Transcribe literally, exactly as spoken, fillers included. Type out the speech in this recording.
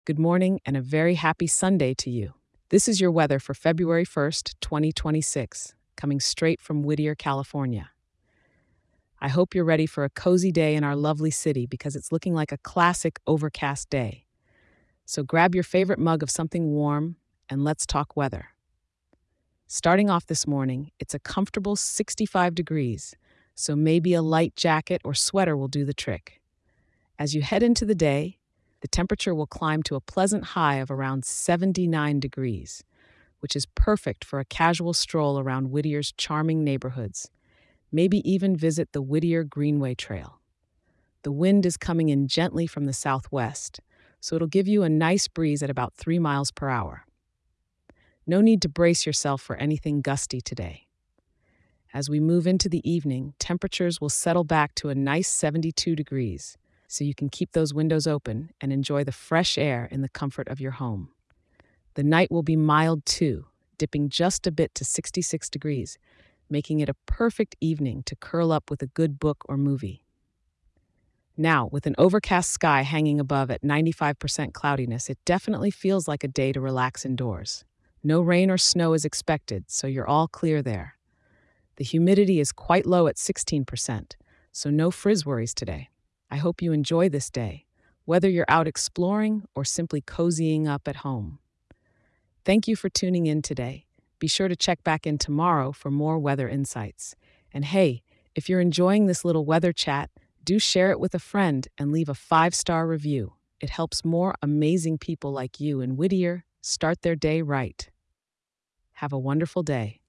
Good morning and a very happy Sunday to you. This is your weather for February first, twenty twenty-six, coming straight from Whittier, California. I hope you're ready for a cozy day in our lovely city because it's looking like a classic overcast day. So grab your favorite mug of something warm and let's talk weather. Starting off this morning, it's a comfortable sixty-five degrees, so maybe a light jacket or sweater will do the trick. As you head into the day, the temperature will climb to a pleasant high of around seventy-nine degrees, which is perfect for a casual stroll around Whittier's charming neighborhoods. Maybe even visit the Whittier Greenway Trail. The wind is coming in gently from the southwest, so it'll give you a nice breeze at about three miles per hour. No need to brace yourself for anything gusty today. As we move into the evening, temperatures will settle back to a nice seventy-two degrees, so you can keep those windows open and enjoy the fresh air in the comfort of your home. The night will be mild too, dipping just a bit to sixty-six degrees, making it a perfect evening to curl up with a good book or movie. Now, with an overcast sky hanging above at ninety-five percent cloudiness, it definitely feels like a day to relax indoors. No rain or snow is expected, so you're all clear there. The humidity is quite low at sixteen percent, so no frizz worries today. I hope you enjoy this day, whether you're out exploring or simply cozying up at home. Thank you for tuning in today. Be sure to check back in tomorrow for more weather insights. And hey, if you're enjoying this little weather chat, do share it with a friend and leave a five-star review. It helps more amazing people like you in Whittier start their day right. Have a wonderful day.